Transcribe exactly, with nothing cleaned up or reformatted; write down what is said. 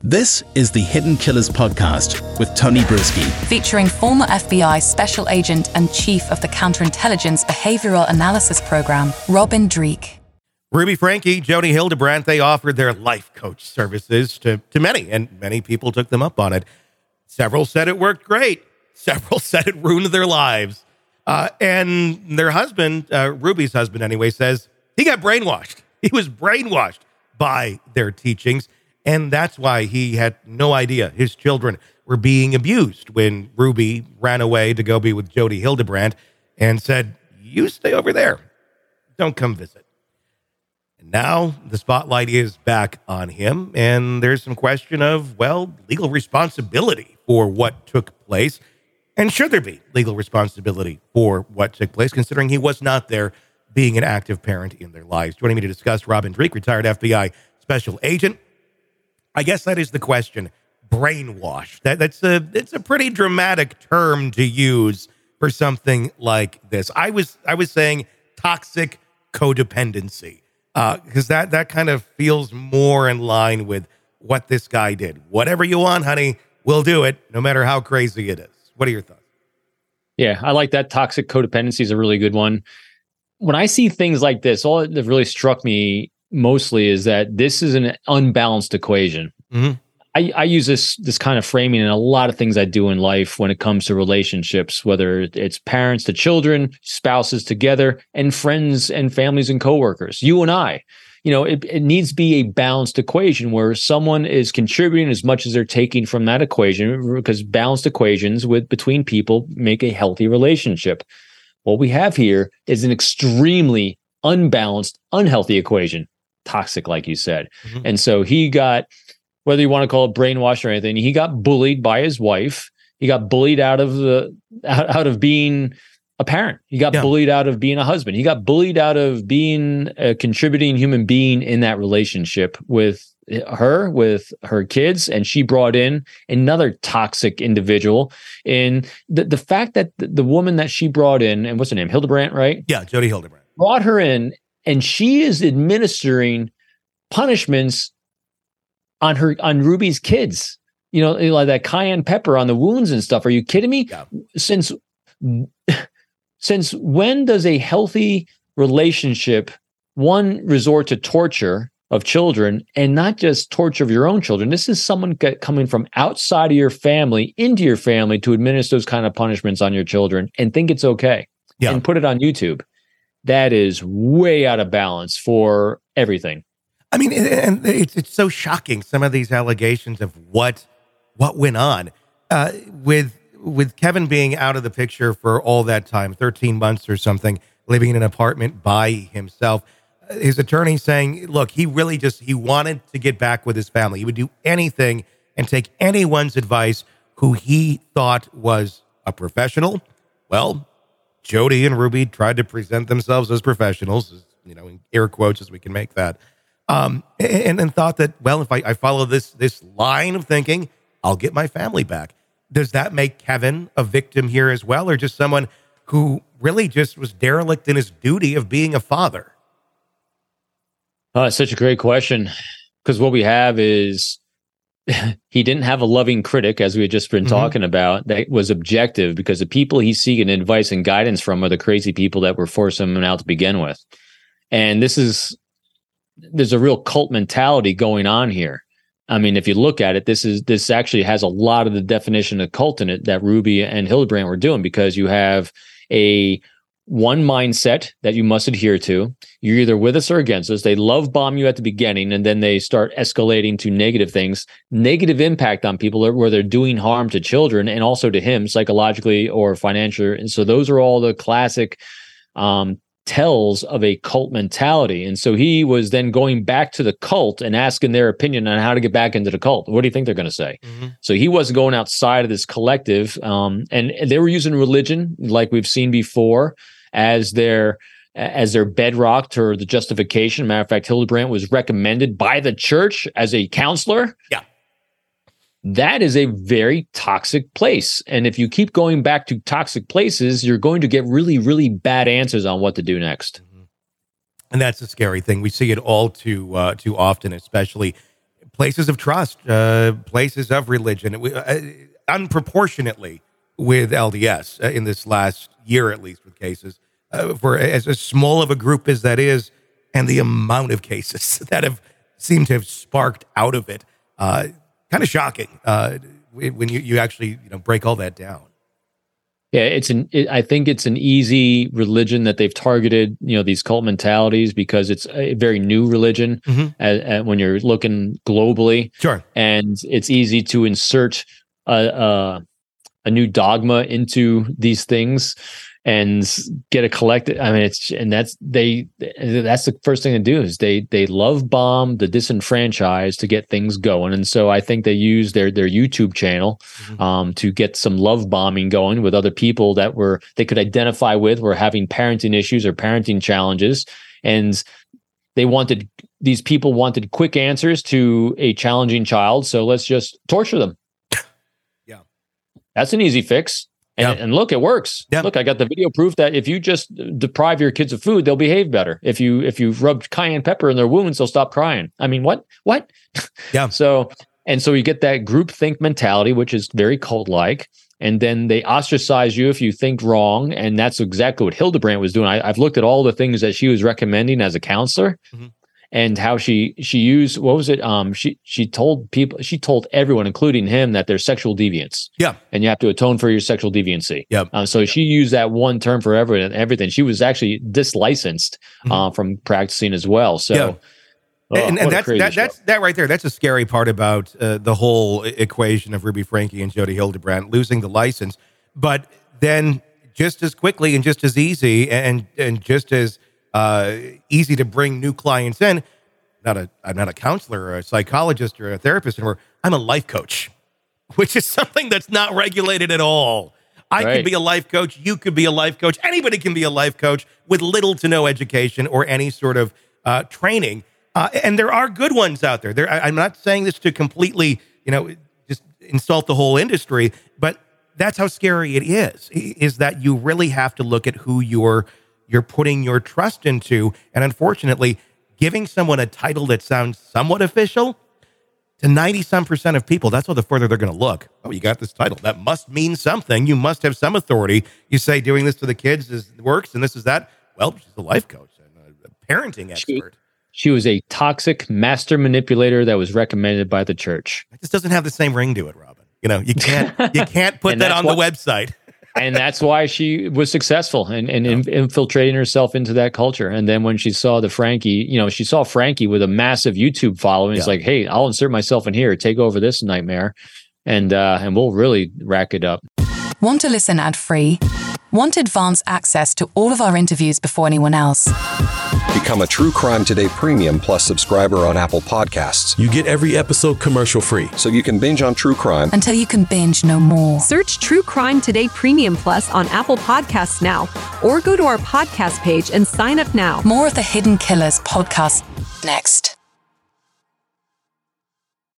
This is the Hidden Killers podcast with Tony Brueski. Featuring former F B I Special Agent and Chief of the Counterintelligence Behavioral Analysis Program, Robin Dreeke. Ruby Franke, Jodi Hildebrandt, they offered their life coach services to, to many, and many people took them up on it. Several said it worked great. Several said it ruined their lives. Uh, and their husband, uh, Ruby's husband anyway, says he got brainwashed. He was brainwashed by their teachings. And that's why he had no idea his children were being abused when Ruby ran away to go be with Jodi Hildebrandt and said, you stay over there. Don't come visit. And now the spotlight is back on him, and there's some question of, well, legal responsibility for what took place. And should there be legal responsibility for what took place, considering he was not there being an active parent in their lives? Joining me to discuss, Robin Dreeke, retired F B I Special Agent. I guess that is the question. Brainwash. That, that's a it's a pretty dramatic term to use for something like this. I was I was saying toxic codependency because uh, that that kind of feels more in line with what this guy did. Whatever you want, honey, we'll do it, no matter how crazy it is. What are your thoughts? Yeah, I like that. Toxic codependency is a really good one. When I see things like this, all that really struck me mostly is that this is an unbalanced equation. Mm-hmm. I, I use this this kind of framing in a lot of things I do in life when it comes to relationships, whether it's parents to children, spouses together, and friends and families and coworkers. You and I, you know, it, it needs to be a balanced equation where someone is contributing as much as they're taking from that equation, because balanced equations with between people make a healthy relationship. What we have here is an extremely unbalanced, unhealthy equation. Toxic, like you said. Mm-hmm. And so he got, whether you want to call it brainwash or anything, he got bullied by his wife. He got bullied out of the out, out of being a parent. He got yeah. bullied out of being a husband. He got bullied out of being a contributing human being in that relationship with her, with her kids, and she brought in another toxic individual. And the, the fact that the, the woman that she brought in, and what's her name? Hildebrandt, right? Yeah, Jodi Hildebrandt. Brought her in, and she is administering punishments on her on Ruby's kids. You know, like that cayenne pepper on the wounds and stuff. Are you kidding me? Yeah. Since since when does a healthy relationship one resort to torture of children, and not just torture of your own children? This is someone get, coming from outside of your family into your family to administer those kind of punishments on your children and think it's okay yeah. and put it on YouTube. That is way out of balance for everything. I mean, and it's it's so shocking, some of these allegations of what what went on uh, with with Kevin being out of the picture for all that time, thirteen months or something, living in an apartment by himself. His attorney saying, look, he really just, he wanted to get back with his family. He would do anything and take anyone's advice who he thought was a professional. Well, Jodi and Ruby tried to present themselves as professionals, as, you know, in air quotes as we can make that, um, and, and thought that, well, if I, I follow this this line of thinking, I'll get my family back. Does that make Kevin a victim here as well, or just someone who really just was derelict in his duty of being a father? Oh, it's such a great question, because what we have is he didn't have a loving critic, as we had just been mm-hmm. talking about, that was objective, because the people he's seeking advice and guidance from are the crazy people that were forcing him out to begin with. And this is, there's a real cult mentality going on here. I mean, if you look at it, this is, this actually has a lot of the definition of cult in it that Ruby and Hildebrandt were doing, because you have a one mindset that you must adhere to. You're either with us or against us. They love bomb you at the beginning, and then they start escalating to negative things, negative impact on people where they're doing harm to children and also to him psychologically or financially. And so those are all the classic um, tells of a cult mentality. And so he was then going back to the cult and asking their opinion on how to get back into the cult. What do you think they're going to say? Mm-hmm. So he wasn't going outside of this collective. Um, and, and they were using religion, like we've seen before, as their as their bedrock to the justification. Matter of fact, Hildebrandt was recommended by the church as a counselor. Yeah. That is a very toxic place. And if you keep going back to toxic places, you're going to get really, really bad answers on what to do next. Mm-hmm. And that's a scary thing. We see it all too uh, too often, especially places of trust, uh, places of religion, we, uh, unproportionately with L D S uh, in this last year, at least with cases, uh, for as, as small of a group as that is, and the amount of cases that have seemed to have sparked out of it, uh, kind of shocking uh, when you, you actually you know break all that down. Yeah, it's an. It, I think it's an easy religion that they've targeted. You know, these cult mentalities because it's a very new religion. Mm-hmm. At, at, when you're looking globally, sure, and it's easy to insert a, a a new dogma into these things and get a collective. I mean, it's and that's they. That's the first thing to do is they they love bomb the disenfranchised to get things going, and so I think they use their their YouTube channel mm-hmm. um, to get some love bombing going with other people that were they could identify with, were having parenting issues or parenting challenges, and they wanted these people wanted quick answers to a challenging child. So let's just torture them. Yeah, that's an easy fix. And, yeah. and look, it works. Yeah. Look, I got the video proof that if you just deprive your kids of food, they'll behave better. If you if you rub cayenne pepper in their wounds, they'll stop crying. I mean, what? What? Yeah. So, and so you get that groupthink mentality, which is very cult-like. And then they ostracize you if you think wrong. And that's exactly what Hildebrandt was doing. I, I've looked at all the things that she was recommending as a counselor. Mm-hmm. And how she she used what was it? Um, she she told people she told everyone, including him, that they're sexual deviants. Yeah, and you have to atone for your sexual deviancy. Yeah. Um, so she used that one term for everything. Everything. She was actually dislicensed mm-hmm. uh, from practicing as well. So, yeah. oh, and, and that's that, that's that right there. That's a scary part about uh, the whole equation of Ruby Franke and Jodi Hildebrandt losing the license. But then, just as quickly and just as easy, and and just as Uh, easy to bring new clients in. Not a, I'm not a counselor or a psychologist or a therapist anymore. I'm a life coach, which is something that's not regulated at all. I right. could be a life coach. You could be a life coach. Anybody can be a life coach with little to no education or any sort of uh, training. Uh, and there are good ones out there. There, I, I'm not saying this to completely, you know, just insult the whole industry, but that's how scary it is, is that you really have to look at who you're you're putting your trust into. And unfortunately, giving someone a title that sounds somewhat official, to ninety some percent of people, that's all the further they're going to look. Oh, you got this title. That must mean something. You must have some authority. You say doing this to the kids is works and this is that. Well, she's a life coach and a parenting expert. She, she was a toxic master manipulator that was recommended by the church. It just doesn't have the same ring to it, Robin. You know, you can't you can't put that on what, the website. And that's why she was successful in, in, in infiltrating herself into that culture. And then when she saw the Franke, you know, she saw Franke with a massive YouTube following. It's yeah. like, hey, I'll insert myself in here, take over this nightmare, and uh, and we'll really rack it up. Want to listen ad-free? Want advanced access to all of our interviews before anyone else? Become a True Crime Today Premium Plus subscriber on Apple Podcasts. You get every episode commercial-free. So you can binge on True Crime until you can binge no more. Search True Crime Today Premium Plus on Apple Podcasts now, or go to our podcast page and sign up now. More of the Hidden Killers podcast next.